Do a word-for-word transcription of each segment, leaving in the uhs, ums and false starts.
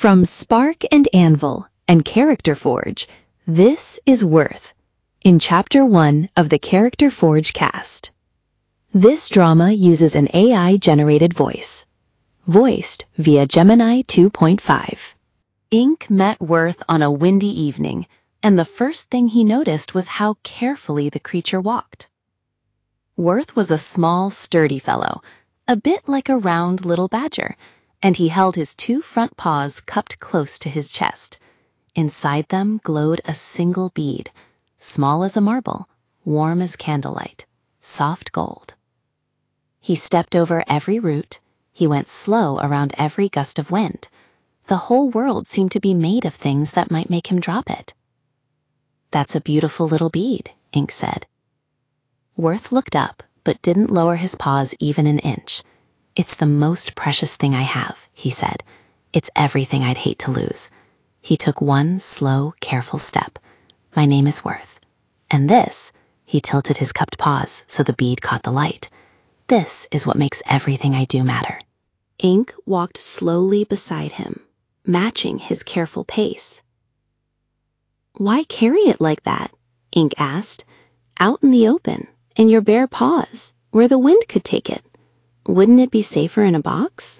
From Spark and Anvil and Character Forge, this is Worth, in Chapter one of the Character Forge cast. This drama uses an A I-generated voice, voiced via Gemini two point five. Ink met Worth on a windy evening, and the first thing he noticed was how carefully the creature walked. Worth was a small, sturdy fellow, a bit like a round little badger, and he held his two front paws cupped close to his chest. Inside them glowed a single bead, small as a marble, warm as candlelight, soft gold. He stepped over every root. He went slow around every gust of wind. The whole world seemed to be made of things that might make him drop it. "That's a beautiful little bead," Ink said. Worth looked up, but didn't lower his paws even an inch. "It's the most precious thing I have," he said. "It's everything I'd hate to lose." He took one slow, careful step. "My name is Worth. And this," he tilted his cupped paws so the bead caught the light, "this is what makes everything I do matter." Ink walked slowly beside him, matching his careful pace. "Why carry it like that?" Ink asked. "Out in the open, in your bare paws, where the wind could take it. Wouldn't it be safer in a box?"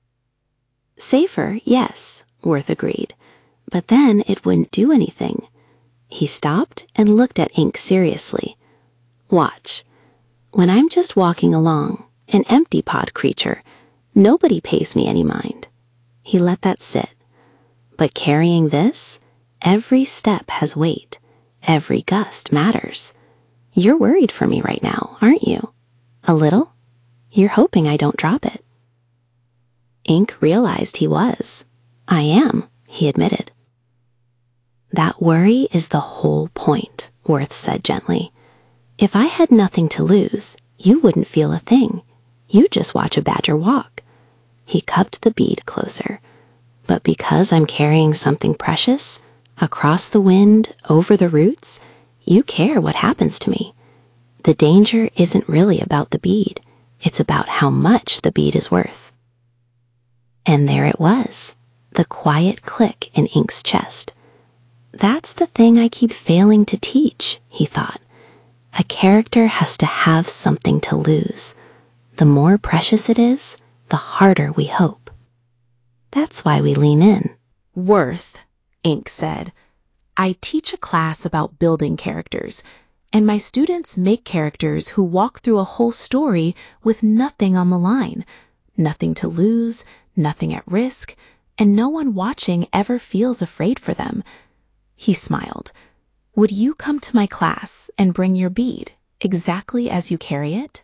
"Safer, yes," Worth agreed, "but then it wouldn't do anything." He stopped and looked at Ink seriously. "Watch. When I'm just walking along, an empty pod creature, nobody pays me any mind." He let that sit. "But carrying this, every step has weight. Every gust matters. You're worried for me right now, aren't you? A little? You're hoping I don't drop it." Ink realized he was. "I am," he admitted. "That worry is the whole point," Worth said gently. "If I had nothing to lose, you wouldn't feel a thing. You'd just watch a badger walk." He cupped the bead closer. "But because I'm carrying something precious, across the wind, over the roots, you care what happens to me. The danger isn't really about the bead. It's about how much the bead is worth." And there it was, the quiet click in Ink's chest. "That's the thing I keep failing to teach," he thought. "A character has to have something to lose. The more precious it is, the harder we hope. That's why we lean in." "Worth," Ink said, "I teach a class about building characters, and my students make characters who walk through a whole story with nothing on the line, nothing to lose, nothing at risk, and no one watching ever feels afraid for them." He smiled. "Would you come to my class and bring your bead, exactly as you carry it?"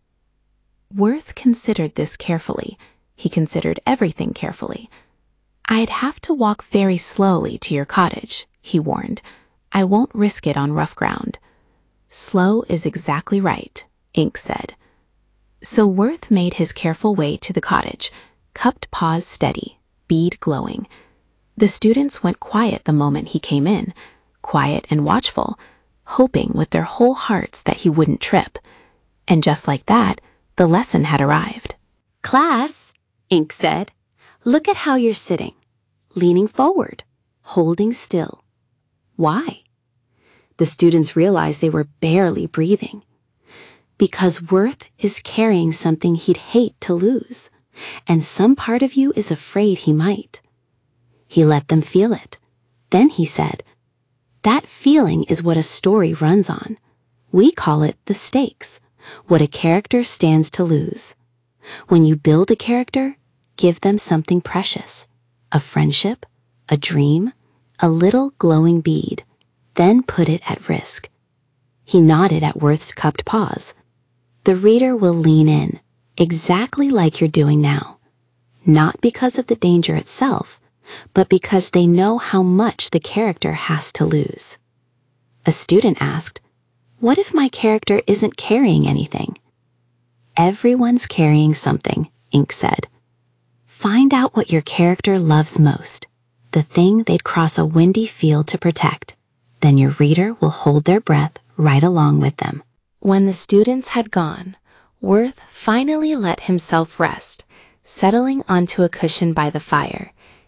Worth considered this carefully. He considered everything carefully. "I'd have to walk very slowly to your cottage," he warned. "I won't risk it on rough ground." "Slow is exactly right," Ink said. So Worth made his careful way to the cottage, cupped paws steady, bead glowing. The students went quiet the moment he came in, quiet and watchful, hoping with their whole hearts that he wouldn't trip. And just like that, the lesson had arrived. "Class," Ink said, "look at how you're sitting, leaning forward, holding still. Why?" The students realized they were barely breathing. "Because Worth is carrying something he'd hate to lose, and some part of you is afraid he might." He let them feel it. Then he said, "That feeling is what a story runs on. We call it the stakes, what a character stands to lose. When you build a character, give them something precious, a friendship, a dream, a little glowing bead, then put it at risk." He nodded at Worth's cupped paws. "The reader will lean in, exactly like you're doing now, not because of the danger itself, but because they know how much the character has to lose." A student asked, "What if my character isn't carrying anything?" "Everyone's carrying something," Ink said. "Find out what your character loves most, the thing they'd cross a windy field to protect. Then your reader will hold their breath right along with them." When the students had gone, Worth finally let himself rest, settling onto a cushion by the fire.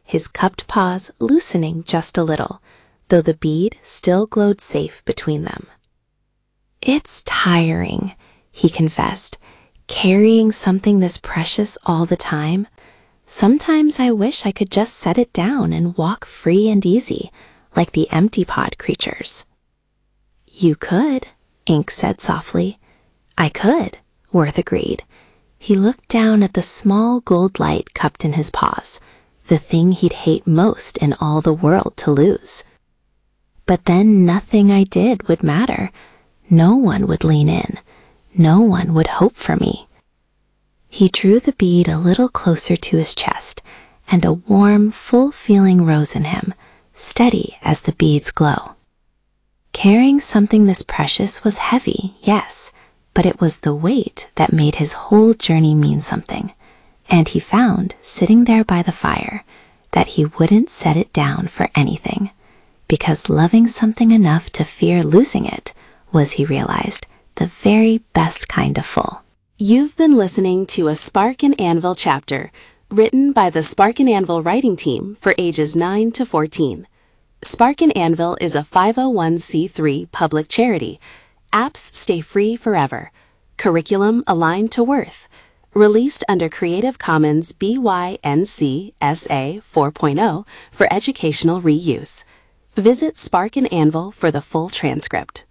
his cupped paws loosening just a little, though the bead still glowed safe between them. "It's tiring," he confessed, "carrying something this precious all the time. Sometimes I wish I could just set it down and walk free and easy, like the empty pod creatures." "You could," Ink said softly. "I could," Worth agreed. He looked down at the small gold light cupped in his paws, the thing he'd hate most in all the world to lose. "But then nothing I did would matter. No one would lean in. No one would hope for me." He drew the bead a little closer to his chest, and a warm, full feeling rose in him, steady as the bead's glow. Carrying something this precious was heavy, yes, but it was the weight that made his whole journey mean something, and he found, sitting there by the fire, that he wouldn't set it down for anything, because loving something enough to fear losing it was, he realized, the very best kind of full. You've been listening to a Spark and Anvil chapter, written by the Spark and Anvil writing team for ages nine to fourteen. Spark and Anvil is a five oh one c three public charity. Apps stay free forever. Curriculum aligned to Worth. Released under Creative Commons B Y N C S A four point oh for educational reuse. Visit Spark and Anvil for the full transcript.